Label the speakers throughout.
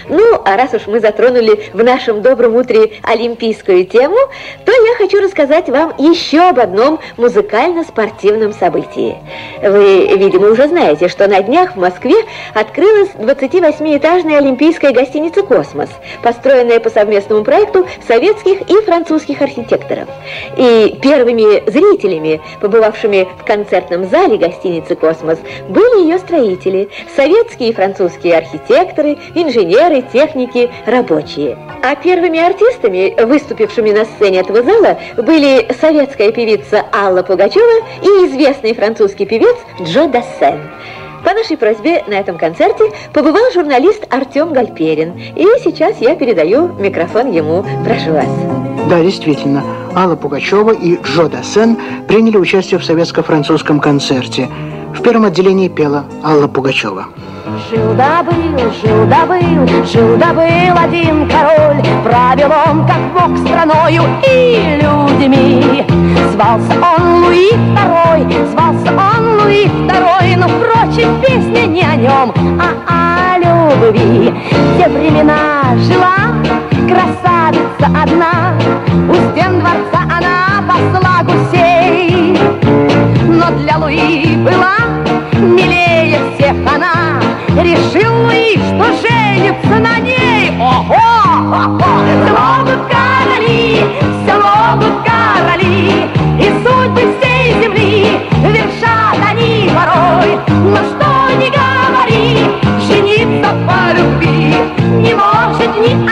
Speaker 1: Ну, а раз уж мы затронули в нашем добром утре олимпийскую тему, то я хочу рассказать вам еще об одном музыкально-спортивном событии. Вы, видимо, уже знаете, что на днях в Москве открылась 28-этажная олимпийская гостиница «Космос», построенная по совместному проекту советских и французских архитекторов. И первыми зрителями, побывавшими в концертном зале гостиницы «Космос», были ее строители, советские и французские архитекторы, инженеры, техники, рабочие. А первыми артистами, выступившими на сцене этого зала, были советская певица Алла Пугачева и известный французский певец Джо Дассен. По нашей просьбе на этом концерте побывал журналист Артем Гальперин. И сейчас я передаю микрофон ему. Прошу вас.
Speaker 2: Да, действительно, Алла Пугачева и Джо Дассен приняли участие в советско-французском концерте. В первом отделении пела Алла Пугачева.
Speaker 3: Жил-да-был, жил-да-был, жил-да-был один король. Правил он, как бог, страною и людьми. Звался он Луи II, звался он Луи II. Но, впрочем, песня не о нем, а о любви. В те времена жила красавица одна, у стен дворца она пасла гусей. Но для Луи была милее всех она. Решил Луи, что женится на ней. Ого! Все могут короли, все могут короли, и судьбы всей земли вершат они порой. Но что ни говори, жениться по любви не может ни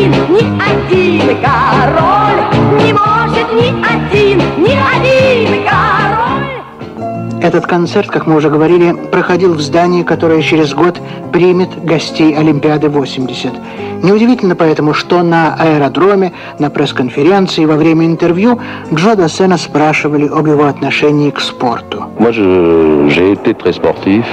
Speaker 3: один король. Не может ни один король.
Speaker 2: Этот концерт, как мы уже говорили, проходил в здании, которое через год примет гостей Олимпиады 80. Неудивительно поэтому, что на аэродроме, на пресс-конференции, во время интервью Джо Дассена спрашивали об его отношении к спорту.
Speaker 4: Moi, j'ai été très sportif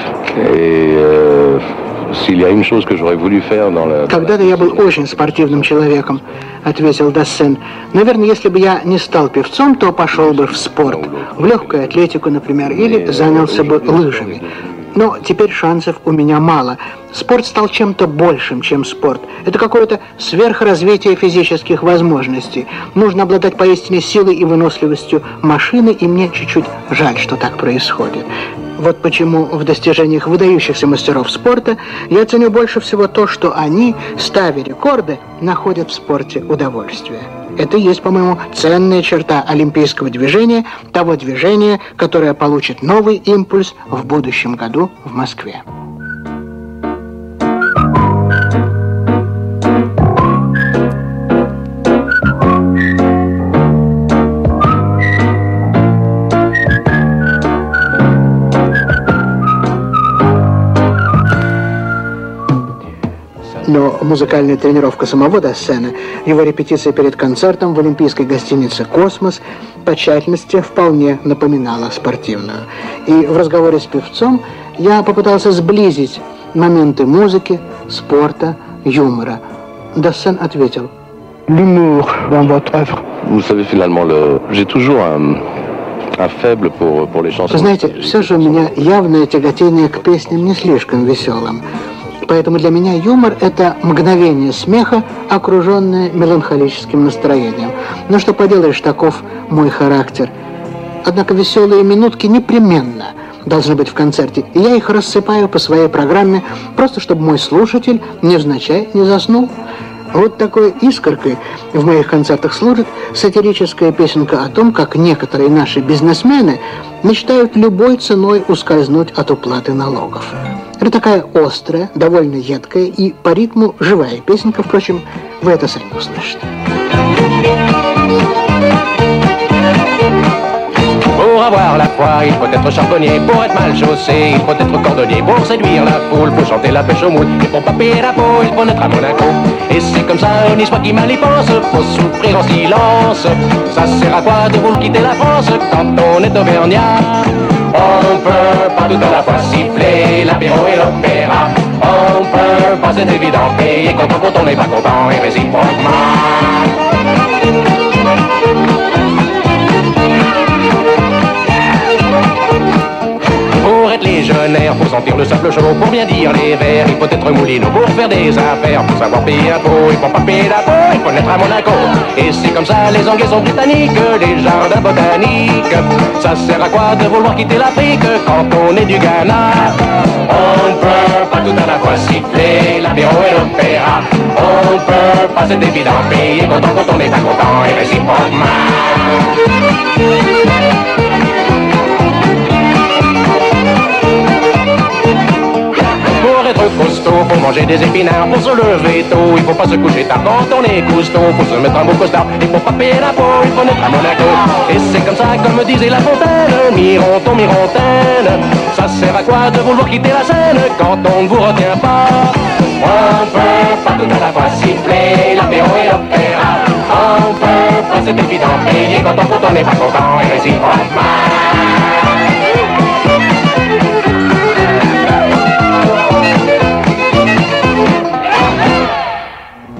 Speaker 4: et s'il y a une chose que j'aurais voulu faire dans la...
Speaker 2: Когда-то я был очень спортивным человеком, ответил Дассен. Наверное, если бы я не стал певцом, то пошел бы в спорт, в легкую атлетику, например, или занялся бы лыжами. Но теперь шансов у меня мало. Спорт стал чем-то большим, чем спорт. Это какое-то сверхразвитие физических возможностей. Нужно обладать поистине силой и выносливостью машины, и мне чуть-чуть жаль, что так происходит. Вот почему в достижениях выдающихся мастеров спорта я ценю больше всего то, что они, ставя рекорды, находят в спорте удовольствие. Это и есть, по-моему, ценная черта олимпийского движения, того движения, которое получит новый импульс в будущем году в Москве. Но музыкальная тренировка самого Дассена, его репетиция перед концертом в олимпийской гостинице «Космос» по тщательности вполне напоминала спортивную. И в разговоре с певцом я попытался сблизить моменты музыки, спорта, юмора. Дассен ответил: «L'humour dans votre œuvre».
Speaker 4: Vous savez, finalement, j'ai toujours un faible pour les chansons.
Speaker 2: Знаете, все же у меня явное тяготение к песням не слишком веселым. Поэтому для меня юмор – это мгновение смеха, окруженное меланхолическим настроением. Но что поделаешь, таков мой характер. Однако веселые минутки непременно должны быть в концерте, и я их рассыпаю по своей программе, просто чтобы мой слушатель невзначай не заснул. Вот такой искоркой в моих концертах служит сатирическая песенка о том, как некоторые наши бизнесмены мечтают любой ценой ускользнуть от уплаты налогов. Это такая острая, довольно едкая и по ритму живая песенка, впрочем, вы это сами услышите.
Speaker 5: Pour avoir la foi, il faut être charbonnier. Pour être mal chaussé, il faut être cordonnier. Pour séduire la foule, faut chanter la pêche au moule. Et pour pas payer la peau, il faut naître à Monaco. Et c'est comme ça, une histoire qui mal y pense. Faut souffrir en silence. Ça sert à quoi de vous quitter la France quand on est auvergnat? On peut pas tout à la fois siffler l'apéro et l'opéra. On peut pas, c'est évident, payer content quand on n'est pas content et réciproquement. Pour être léger légionnaire pour sentir le sable chaud, pour bien dire les vers. Il faut être moulinot pour faire des affaires, pour savoir payer impôt. Il faut pas payer d'impôt, il faut naître à Monaco. Et c'est comme ça, les Anglais sont britanniques, les jardins botaniques. Ça sert à quoi de vouloir quitter l'Afrique quand on est du Ghana? On ne peut pas tout à la fois siffler l'apéro et l'opéra. On ne peut pas, c'est évident, payer content quand on n'est pas content et réciproquement. Pour être costaud, faut manger des épinards. Pour se lever tôt, il faut pas se coucher tard quand on est costaud. Faut se mettre un beau costard, il faut pas payer l'impôt, il faut naître à Monaco. Et c'est comme ça, comme disait La Fontaine, Mironton, Mirontaine. Ça sert à quoi de vouloir quitter la scène quand on ne vous retient pas? On peut pas tout à la fois siffler l'apéro et l'opéra. On peut pas, c'est évident, payer quand on n'est pas content et réciproquement.